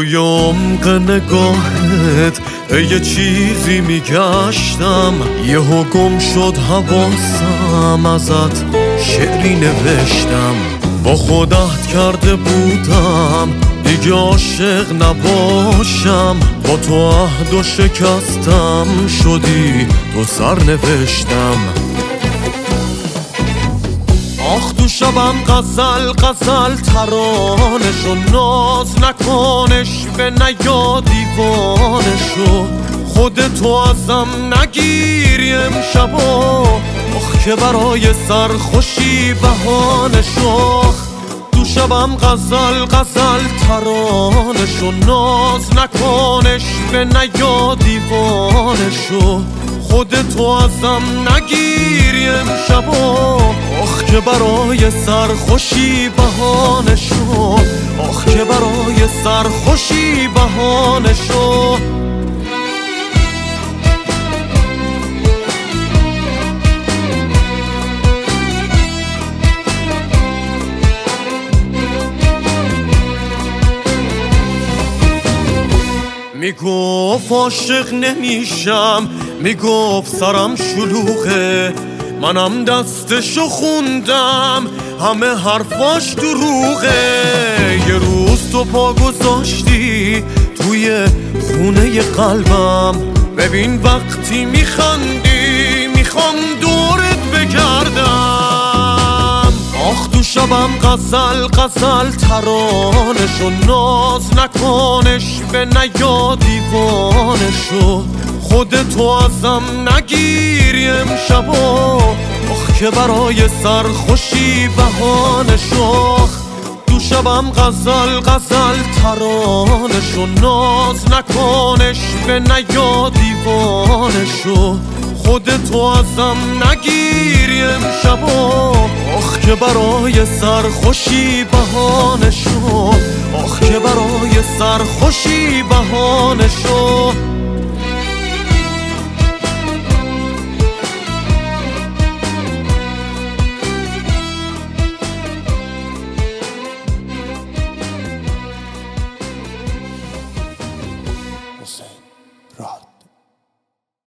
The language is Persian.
توی عمق نگاهت یه چیزی میگشتم، یهو گم شد حواسم، ازت شعری نوشتم. با خودت کرده بودم دیگه عاشق نباشم، با تو عهد و شکستم، شدی تو سر نوشتم. آخ تو شبم غزل غزل ترانشو ناز نکنش به نیا دیوانشو، خودتو ازم نگیری امشبا، آخ که برای سرخوشی بهانشو. تو شبم غزل غزل ترانشو ناز نکنش به نیا دیوانشو، خودتو ازم نگیری امشبا، آخ که برای سرخوشی بهانشو، آخ که برای سرخوشی بهانشو. میگفت عاشق نمیشم، میگفت سرم شلوغه، منم دستشو خوندم، همه حرفاش دروغه. یه روز تو پا گذاشتی توی خونه قلبم، ببین وقتی میخندی میخوام دورت بگردم. آخ تو شبم غزل غزل ترانشو ناز نکنش به نیا دیوانشو، خودتو ازم نگیری امشبا، آخ که برای سرخوشی بهانشو. تو شبم غزل غزل ترانشو ناز نکنش به نیا دیوانشو، خودتو ازم نگیری امشبا، آخ که برای سرخوشی بهانشو، آخ که برای سرخوشی بهانشو.